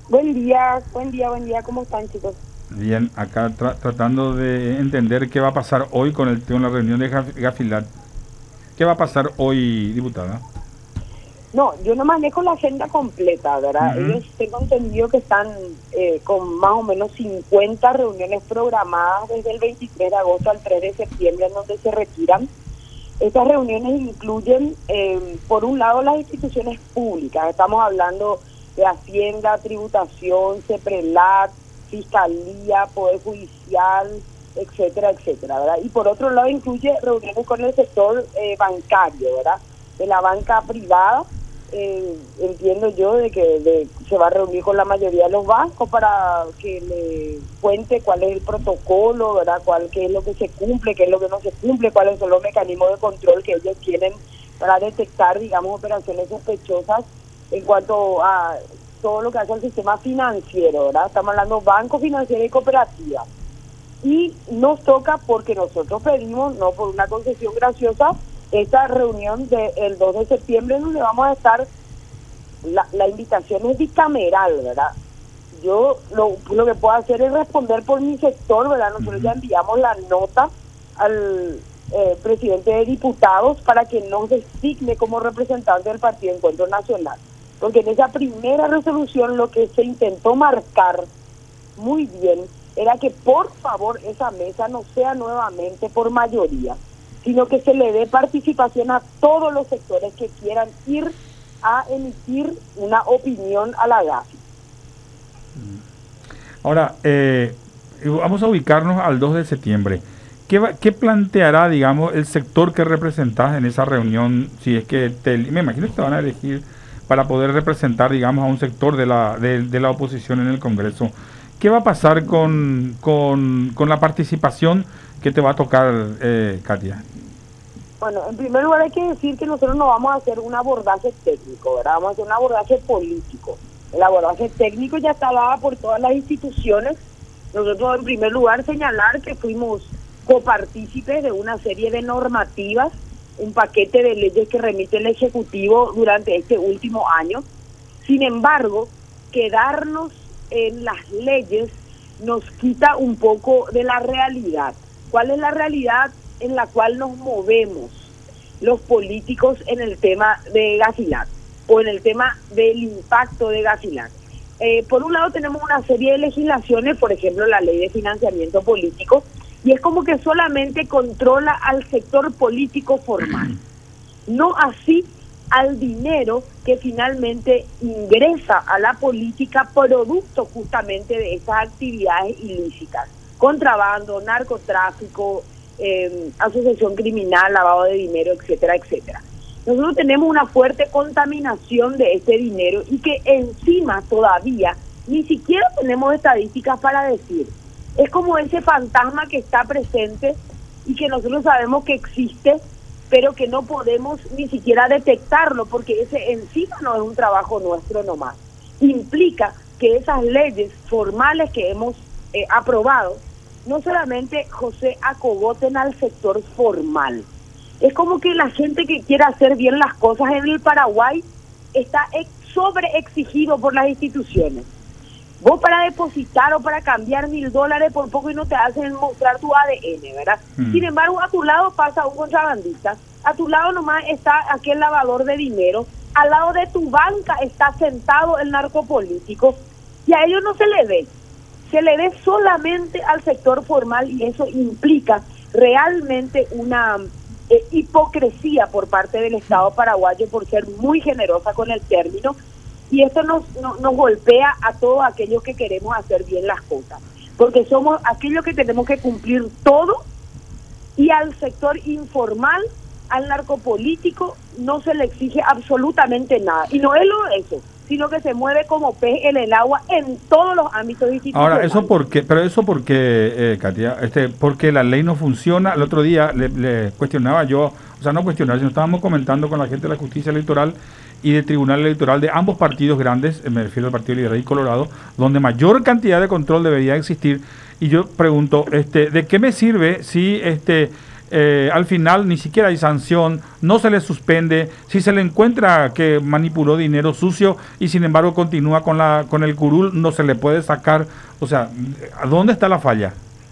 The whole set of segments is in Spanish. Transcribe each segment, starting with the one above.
Buen día, ¿cómo están, chicos? Bien, acá tratando de entender qué va a pasar hoy con la reunión de Gafilat. ¿Qué va a pasar hoy, diputada? No, yo no manejo la agenda completa, ¿verdad? Ujú. Ellos tengo entendido que están con más o menos 50 reuniones programadas desde el 23 de agosto al 3 de septiembre, en donde se retiran. Estas reuniones incluyen, por un lado, las instituciones públicas. Estamos hablando de Hacienda, Tributación, CEPRELAT, Fiscalía, Poder Judicial, etcétera, etcétera, ¿verdad? Y por otro lado, incluye reuniones con el sector bancario, ¿verdad? De la banca privada. Entiendo yo de que se va a reunir con la mayoría de los bancos para que le cuente cuál es el protocolo, ¿verdad? Qué es lo que se cumple, qué es lo que no se cumple, cuáles son los mecanismos de control que ellos tienen para detectar, digamos, operaciones sospechosas en cuanto a todo lo que hace el sistema financiero, ¿verdad? Estamos hablando banco, financiero y cooperativa. Y nos toca, porque nosotros pedimos, no por una concesión graciosa, esta reunión del 2 de septiembre, donde vamos a estar. La invitación es bicameral, ¿verdad? Yo lo que puedo hacer es responder por mi sector, ¿verdad? Nosotros Ujú. ya enviamos la nota al presidente de diputados para que nos designe como representante del Partido Encuentro Nacional. Porque en esa primera resolución lo que se intentó marcar muy bien era que por favor esa mesa no sea nuevamente por mayoría, sino que se le dé participación a todos los sectores que quieran ir a emitir una opinión a la GAFI. Ahora, vamos a ubicarnos al 2 de septiembre. ¿Qué planteará, digamos, el sector que representás en esa reunión? Si es que me imagino que te van a elegir para poder representar, digamos, a un sector de la oposición en el Congreso. ¿Qué va a pasar con la participación que te va a tocar, Katia? Bueno, en primer lugar hay que decir que nosotros no vamos a hacer un abordaje técnico, ¿verdad? Vamos a hacer un abordaje político. El abordaje técnico ya está dado por todas las instituciones. Nosotros, en primer lugar, señalar que fuimos copartícipes de una serie de normativas, un paquete de leyes que remite el Ejecutivo durante este último año. Sin embargo, quedarnos en las leyes nos quita un poco de la realidad. ¿Cuál es la realidad en la cual nos movemos los políticos en el tema de Gafilat o en el tema del impacto de Gafilat? Por un lado tenemos una serie de legislaciones, por ejemplo la ley de financiamiento político, y es como que solamente controla al sector político formal, no así al dinero que finalmente ingresa a la política producto justamente de esas actividades ilícitas: contrabando, narcotráfico, asociación criminal, lavado de dinero, etcétera, etcétera. Nosotros tenemos una fuerte contaminación de ese dinero y que encima todavía ni siquiera tenemos estadísticas para decir. Es como ese fantasma que está presente y que nosotros sabemos que existe, pero que no podemos ni siquiera detectarlo, porque ese encima no es un trabajo nuestro nomás. Implica que esas leyes formales que hemos aprobado no solamente, José, acogoten al sector formal. Es como que la gente que quiere hacer bien las cosas en el Paraguay está sobreexigido por las instituciones. Vos para depositar o para cambiar $1.000 por poco y no te hacen mostrar tu ADN, ¿verdad? Sin embargo, a tu lado pasa un contrabandista, a tu lado nomás está aquel lavador de dinero, al lado de tu banca está sentado el narcopolítico, y a ellos no se le ve solamente al sector formal, y eso implica realmente una hipocresía por parte del Estado paraguayo por ser muy generosa con el término, y esto nos golpea a todos aquellos que queremos hacer bien las cosas, porque somos aquellos que tenemos que cumplir todo, y al sector informal, al narcopolítico, no se le exige absolutamente nada, y no es lo de eso, sino que se mueve como pez en el agua en todos los ámbitos Ahora, institucionales. ¿eso por qué? Pero eso porque, Katia, porque la ley no funciona. El otro día le cuestionaba yo, o sea, no cuestionar, sino estábamos comentando con la gente de la justicia electoral y del tribunal electoral de ambos partidos grandes, me refiero al Partido Liberal y Colorado, donde mayor cantidad de control debería existir. Y yo pregunto, ¿de qué me sirve si al final ni siquiera hay sanción, no se le suspende, si se le encuentra que manipuló dinero sucio y sin embargo continúa con el curul, no se le puede sacar, o sea, ¿a dónde está la falla?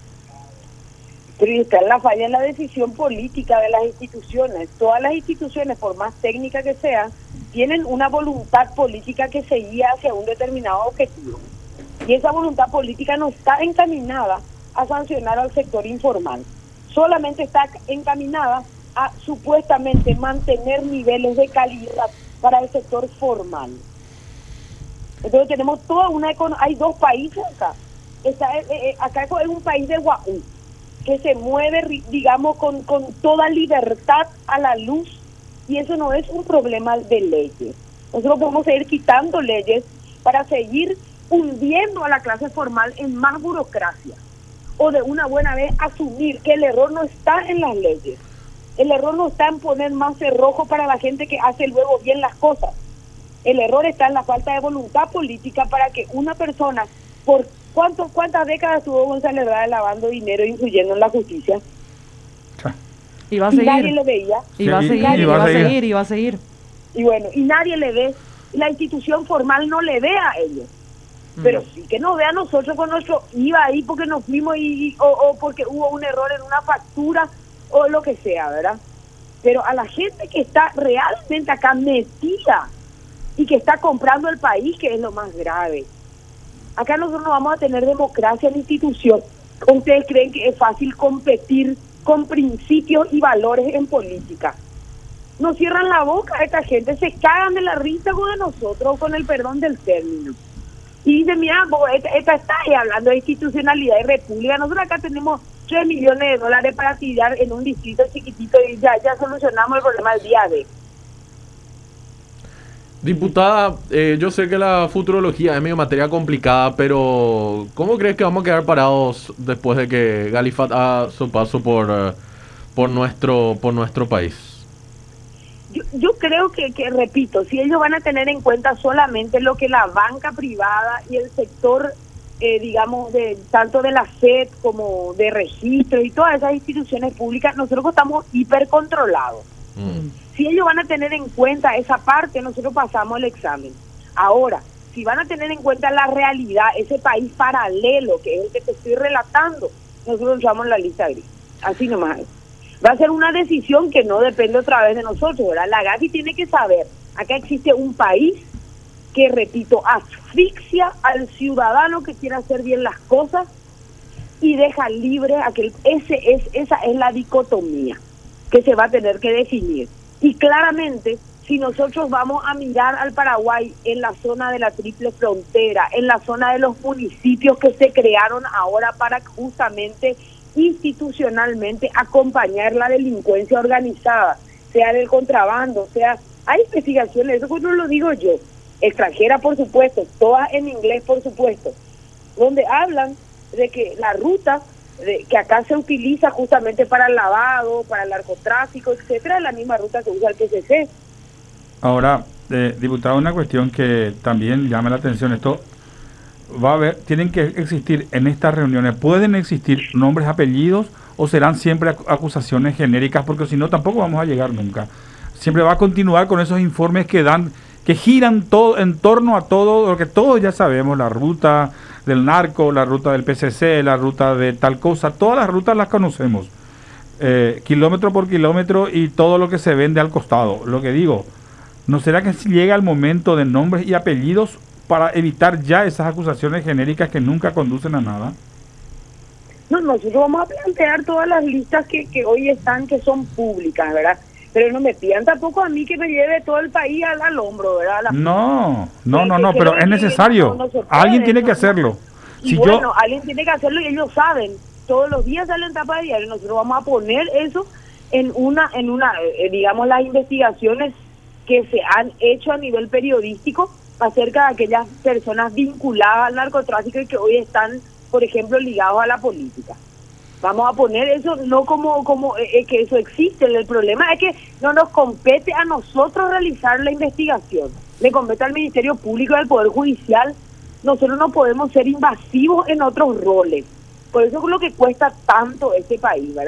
Pero está la falla en la decisión política de las instituciones. Todas las instituciones, por más técnicas que sean, tienen una voluntad política que se guía hacia un determinado objetivo. Y esa voluntad política no está encaminada a sancionar al sector informal. Solamente está encaminada a supuestamente mantener niveles de calidad para el sector formal. Entonces tenemos toda una hay dos países acá. Acá es un país de Guaú, que se mueve, digamos, con toda libertad a la luz, y eso no es un problema de leyes. Nosotros podemos seguir quitando leyes para seguir hundiendo a la clase formal en más burocracia, o de una buena vez asumir que el error no está en las leyes, el error no está en poner más cerrojo para la gente que hace luego bien las cosas, el error está en la falta de voluntad política para que una persona, por ¿cuántas décadas estuvo González Rada lavando dinero e influyendo en la justicia? Y va a seguir. Nadie le veía. Y va a seguir. Y bueno, y nadie le ve, la institución formal no le ve a ellos. Pero sí que nos ve a nosotros con nuestro IVA ahí porque nos fuimos o porque hubo un error en una factura o lo que sea, ¿verdad? Pero a la gente que está realmente acá metida y que está comprando el país, que es lo más grave. Acá nosotros no vamos a tener democracia en institución. ¿Ustedes creen que es fácil competir con principios y valores en política? Nos cierran la boca a esta gente, se cagan de la risa de nosotros, con el perdón del término. Y dicen, mira, esta está ahí hablando de institucionalidad y república. Nosotros acá tenemos 3 millones de dólares para tirar en un distrito chiquitito y ya solucionamos el problema del día de. Diputada, yo sé que la futurología es medio materia complicada, pero ¿cómo crees que vamos a quedar parados después de que Galifat haga su paso por nuestro país? Yo creo que, repito, si ellos van a tener en cuenta solamente lo que la banca privada y el sector, digamos, tanto de la SED como de registro y todas esas instituciones públicas, nosotros estamos hipercontrolados. Si ellos van a tener en cuenta esa parte, nosotros pasamos el examen. Ahora, si van a tener en cuenta la realidad, ese país paralelo, que es el que te estoy relatando, nosotros usamos la lista gris. Así nomás es. Va a ser una decisión que no depende otra vez de nosotros, ¿verdad? La Gafi tiene que saber, acá existe un país que, repito, asfixia al ciudadano que quiere hacer bien las cosas y deja libre a que esa es la dicotomía que se va a tener que definir. Y claramente, si nosotros vamos a mirar al Paraguay en la zona de la triple frontera, en la zona de los municipios que se crearon ahora para justamente institucionalmente acompañar la delincuencia organizada, sea del contrabando, hay investigaciones, eso no lo digo yo, extranjera por supuesto, todas en inglés por supuesto, donde hablan de que la ruta que acá se utiliza justamente para el lavado, para el narcotráfico, etcétera, es la misma ruta que usa el PCC. Ahora, diputado, una cuestión que también llama la atención, esto va a haber, tienen que existir en estas reuniones, ¿pueden existir nombres, apellidos o serán siempre acusaciones genéricas? Porque si no, tampoco vamos a llegar nunca. Siempre va a continuar con esos informes que giran todo en torno a todo lo que todos ya sabemos, la ruta del narco, la ruta del PCC, la ruta de tal cosa, todas las rutas las conocemos, kilómetro por kilómetro, y todo lo que se vende al costado. Lo que digo, ¿no será que llega el momento de nombres y apellidos para evitar ya esas acusaciones genéricas que nunca conducen a nada? No, nosotros vamos a plantear todas las listas que hoy están, que son públicas, ¿verdad? Pero no me pidan tampoco a mí que me lleve todo el país al hombro, ¿verdad? No, pero es necesario. Alguien tiene que hacerlo. Y bueno, alguien tiene que hacerlo y ellos saben. Todos los días salen tapas de diario. Nosotros vamos a poner eso en una digamos, las investigaciones que se han hecho a nivel periodístico acerca de aquellas personas vinculadas al narcotráfico y que hoy están, por ejemplo, ligados a la política. Vamos a poner eso, no como que eso existe. El problema es que no nos compete a nosotros realizar la investigación. Le compete al Ministerio Público y al Poder Judicial. Nosotros no podemos ser invasivos en otros roles. Por eso es lo que cuesta tanto este país, ¿verdad?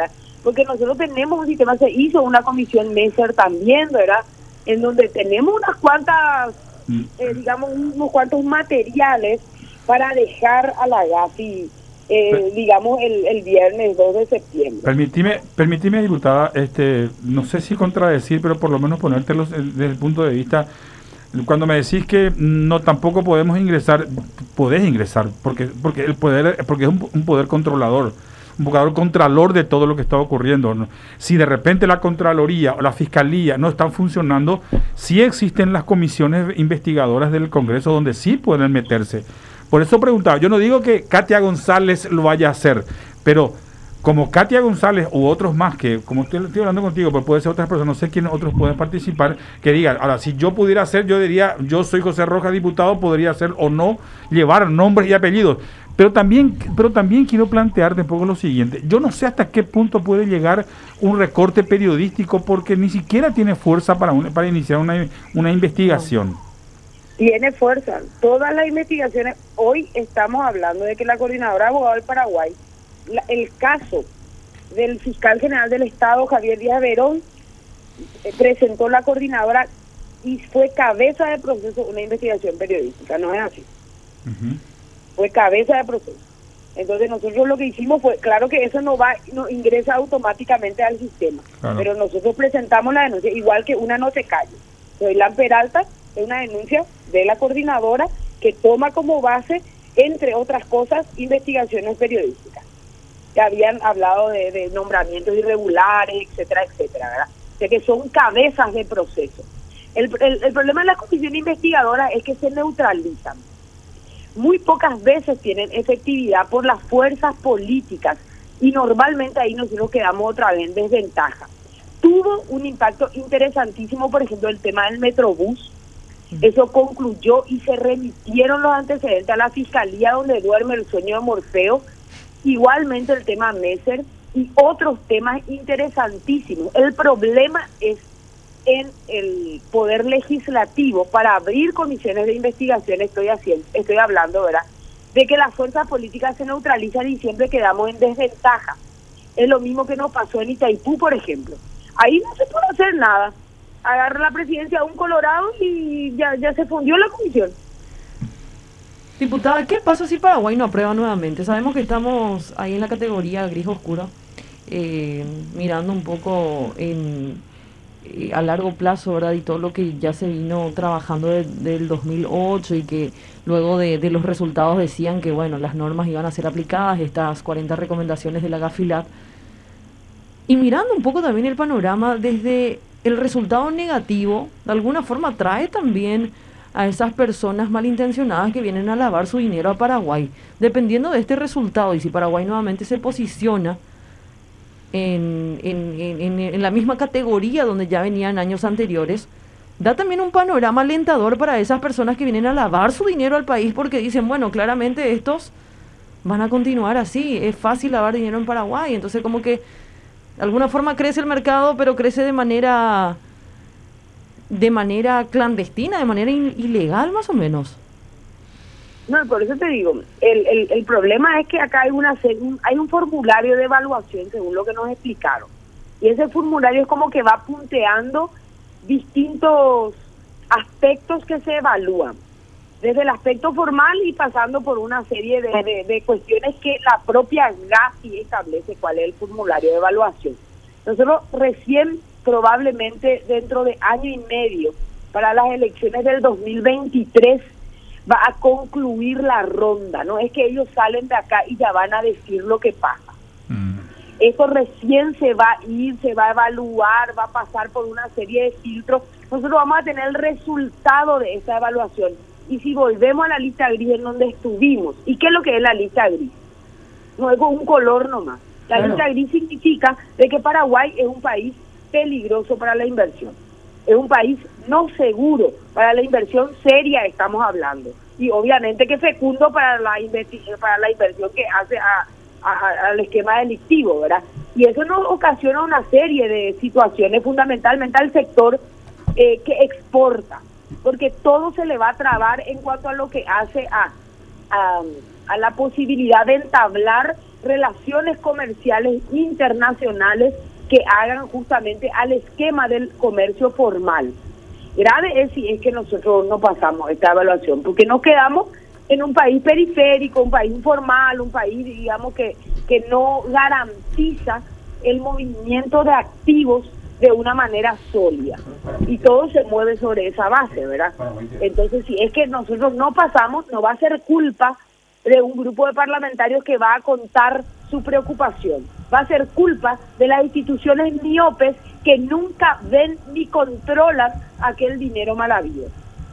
porque nosotros tenemos un sistema, se hizo una comisión Messer también, ¿verdad? En donde tenemos unas cuantas, digamos, unos cuantos materiales para dejar a la GAFI, digamos, el viernes 2 de septiembre. Permitime, diputada, no sé si contradecir, pero por lo menos ponértelos desde el punto de vista, cuando me decís que no tampoco podemos ingresar, podés ingresar, porque el poder, porque es un poder controlador, un poder contralor de todo lo que está ocurriendo, ¿no? Si de repente la Contraloría o la Fiscalía no están funcionando, sí existen las comisiones investigadoras del Congreso donde sí pueden meterse. Por eso preguntaba, yo no digo que Katia González lo vaya a hacer, pero como Katia González u otros más, que como estoy hablando contigo, pero puede ser otras personas, no sé quiénes otros pueden participar, que digan, ahora, si yo pudiera hacer, yo diría, yo soy José Rojas, diputado, podría hacer o no, llevar nombres y apellidos. Pero también quiero plantearte un poco lo siguiente, yo no sé hasta qué punto puede llegar un recorte periodístico, porque ni siquiera tiene fuerza para iniciar una investigación. Tiene fuerza. Todas las investigaciones, hoy estamos hablando de que la Coordinadora de Abogados del Paraguay, el caso del fiscal general del Estado, Javier Díaz Verón, presentó la coordinadora y fue cabeza de proceso una investigación periodística, no es así. Fue cabeza de proceso. Entonces nosotros lo que hicimos fue, claro que eso no ingresa automáticamente al sistema, claro, pero nosotros presentamos la denuncia, igual que una no se calle. Soylan Peralta es una denuncia de la coordinadora que toma como base, entre otras cosas, investigaciones periodísticas. Que habían hablado de nombramientos irregulares, etcétera, etcétera, ¿verdad? O sea que son cabezas de proceso. El problema de la comisión investigadora es que se neutralizan. Muy pocas veces tienen efectividad por las fuerzas políticas y normalmente ahí nosotros quedamos otra vez en desventaja. Tuvo un impacto interesantísimo, por ejemplo, el tema del Metrobús. Eso concluyó y se remitieron los antecedentes a la Fiscalía, donde duerme el sueño de Morfeo. Igualmente el tema Messer y otros temas interesantísimos. El problema es en el poder legislativo para abrir comisiones de investigación. Estoy hablando, ¿verdad?, de que las fuerzas políticas se neutralizan y siempre quedamos en desventaja. Es lo mismo que nos pasó en Itaipú, por ejemplo. Ahí no se puede hacer nada. Agarra la presidencia a un colorado y ya se fundió la comisión. Diputada, ¿qué pasa si Paraguay no aprueba nuevamente? Sabemos que estamos ahí en la categoría gris oscuro, mirando un poco a largo plazo, ¿verdad? Y todo lo que ya se vino trabajando del 2008 y que luego de los resultados decían que, bueno, las normas iban a ser aplicadas, estas 40 recomendaciones de la GAFILAT. Y mirando un poco también el panorama desde el resultado negativo, de alguna forma trae también a esas personas malintencionadas que vienen a lavar su dinero a Paraguay. Dependiendo de este resultado, y si Paraguay nuevamente se posiciona en la misma categoría donde ya venían años anteriores, da también un panorama alentador para esas personas que vienen a lavar su dinero al país, porque dicen, bueno, claramente estos van a continuar así, es fácil lavar dinero en Paraguay. Entonces como que de alguna forma crece el mercado, pero crece de manera clandestina, de manera ilegal más o menos. No, por eso te digo, el problema es que acá hay un formulario de evaluación, según lo que nos explicaron, y ese formulario es como que va punteando distintos aspectos que se evalúan, desde el aspecto formal y pasando por una serie de cuestiones que la propia GAFI establece cuál es el formulario de evaluación. Nosotros recién, probablemente dentro de año y medio, para las elecciones del 2023, va a concluir la ronda. No es que ellos salen de acá y ya van a decir lo que pasa. Eso recién se va a ir, se va a evaluar, va a pasar por una serie de filtros. Nosotros vamos a tener el resultado de esa evaluación. Y si volvemos a la lista gris en donde estuvimos, ¿y qué es lo que es la lista gris? No es con un color nomás. La lista gris significa de que Paraguay es un país peligroso para la inversión. Es un país no seguro para la inversión seria, estamos hablando. Y obviamente que fecundo para la inversión que hace al esquema delictivo, ¿verdad? Y eso nos ocasiona una serie de situaciones, fundamentalmente al sector que exporta, porque todo se le va a trabar en cuanto a lo que hace a a la posibilidad de entablar relaciones comerciales internacionales que hagan justamente al esquema del comercio formal. Grave es si es que nosotros no pasamos esta evaluación, porque nos quedamos en un país periférico, un país informal, un país, digamos, que no garantiza el movimiento de activos de una manera sólida. Y todo se mueve sobre esa base, ¿verdad? Entonces, si es que nosotros no pasamos, no va a ser culpa de un grupo de parlamentarios que va a contar su preocupación. Va a ser culpa de las instituciones miopes que nunca ven ni controlan aquel dinero mal habido.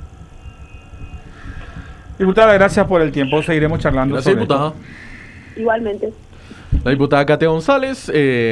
Diputada, gracias por el tiempo. Seguiremos charlando. Gracias, sobre diputada. Igualmente. La diputada Katia González.